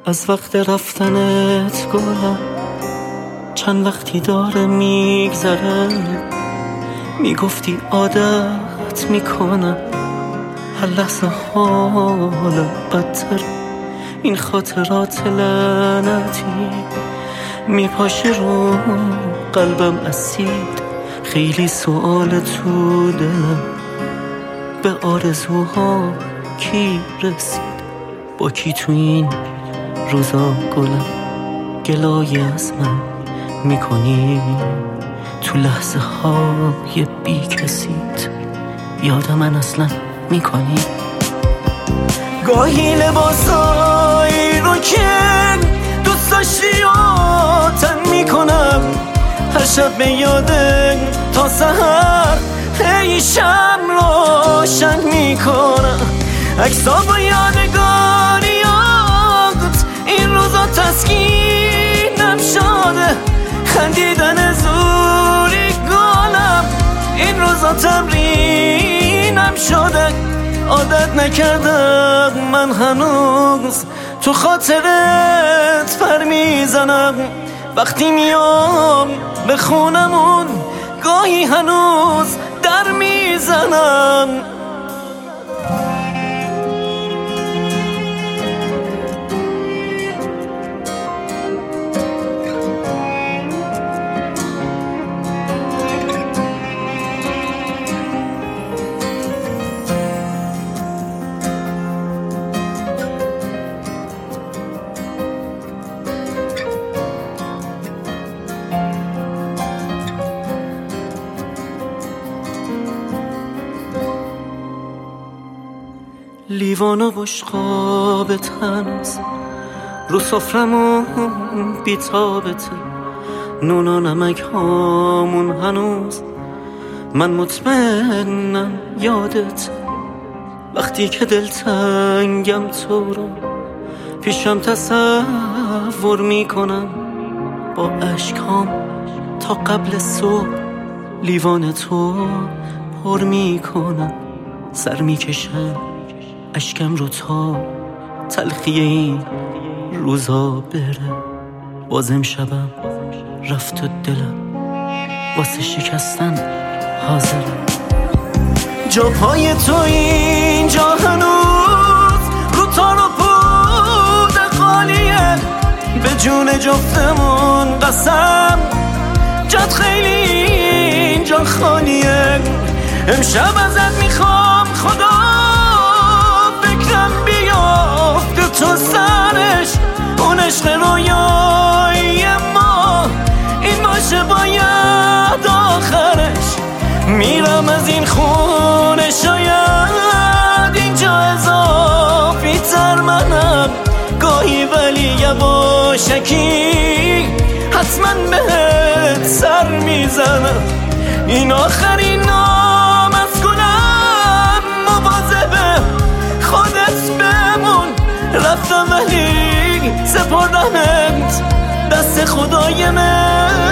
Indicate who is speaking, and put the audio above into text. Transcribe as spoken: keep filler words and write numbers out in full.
Speaker 1: از وقت رفتنت گلم چند وقتی داره میگذره، میگفتی عادت میکنم هر لحظه حالا بدتر. این خاطرات لعنتی میپاشه رو قلبم اسید، خیلی سوال تو دلم به آرزوها کی رسید؟ با کی تو این روزا گلم گلای از من میکنی؟ تو لحظه های بی کسیت یاد من اصلا میکنی؟ گاهی لباسایی رو که دوست داشتی آتن میکنم، هر شب به یاده تا سحر هی شم روشن میکنم. عکسا با یادگاریات این روزا تسکینم شده، خندیدن زوری گلم این روزا تمرینم شده. عادت نکردم من هنوز تو خاطرت پر میزنم، وقتی میام به خونمون گاهی هنوز در میزنم. لیوان و بشقابت هنوز رو سفرمون بی‌تابته، نون و نمک هامون هنوز من مطمئنم یادت. وقتی که دلتنگم تو رو پیشم تصور میکنم، با اشکام تا قبل صبح لیوان تو پر میکنم. سر میکشم اشکم رو تا تلخی این روزا بره، بازم شبم رفت و دلم واسه شکستن حاضرم. جا پای تو اینجا هنوز رو تار و پود خالیه، به جون جفتمون قسم جات خیلی اینجا خالیه. امشب ازت میخوام خدا تو سرش اون عشق رویایی ما این باشه باید آخرش. میرم از این خونه شاید اینجا اضافی تر منم گاهی، ولی یواشکی حتما بهت سر میزنم. این آخرین نام از گلم، مواظب خودت بمون. رفتم ولی سپردمت دست خدای من.